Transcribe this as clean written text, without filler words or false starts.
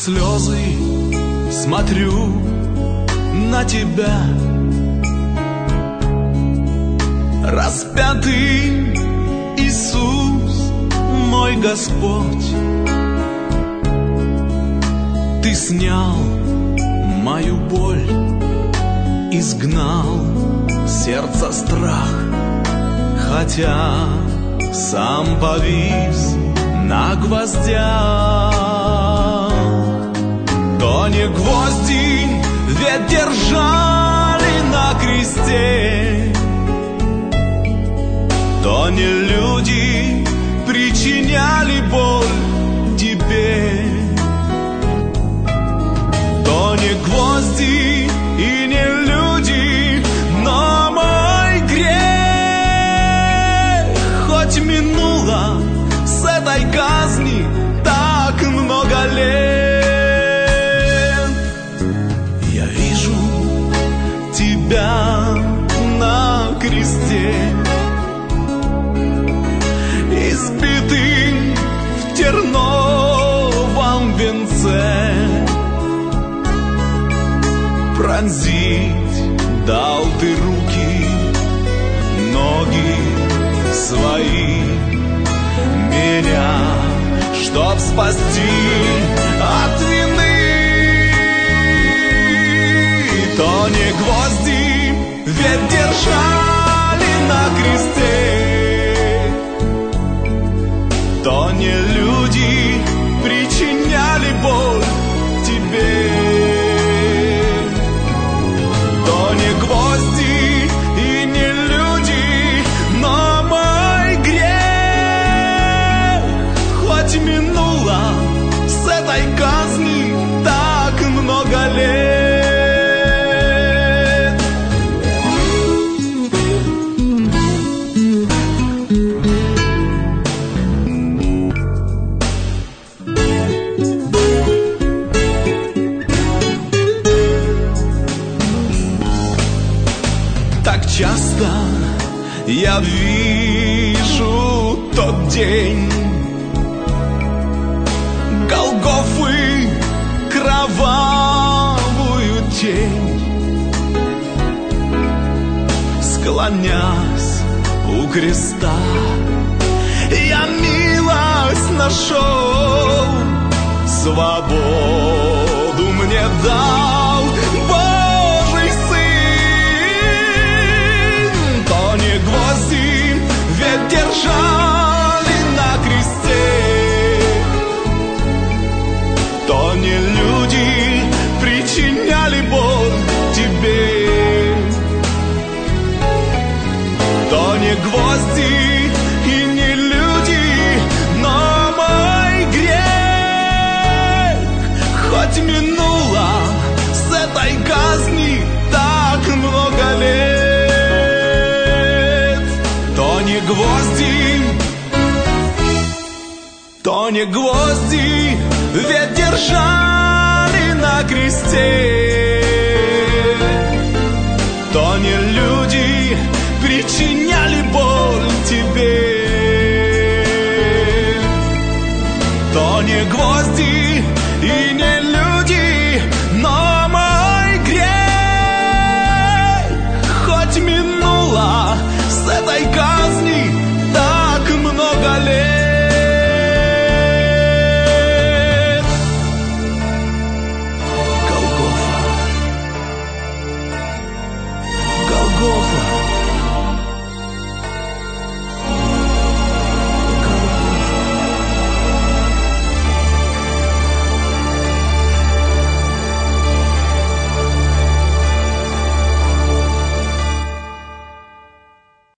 слезы смотрю на тебя, распятый Иисус, мой Господь. Ты снял мою боль, изгнал сердце страх, хотя сам повис на гвоздях. То не гвозди ведь держали на кресте, то не люди причиняли боль тебе, то не гвозди и не люди, но мой грех. Хоть минуло с этой казни так много лет, я вижу тебя на кресте, избитым в терновом венце. Пронзить дал ты руки, ноги свои, меня, чтоб спасти от вины. То не гвозди ведь держали на кресте, то не люди причиняли боль тебе, то не гвозди и не люди, но мой грех. Хоть минуло с этой казни так много лет. Часто я вижу тот день Голгофы, кровавую тень, склонясь у креста, я милость нашел, свободу мне дал Божий Сын. То не гвозди ведь держали на кресте, то не люди причиняли боль тебе, то не гвозди и не люди, но мой грех. Хоть минуло с этой казни так много лет, то не гвозди, то не гвозди ведь держали на кресте, то не люди причиняли боль тебе, то не гвозди и не люди,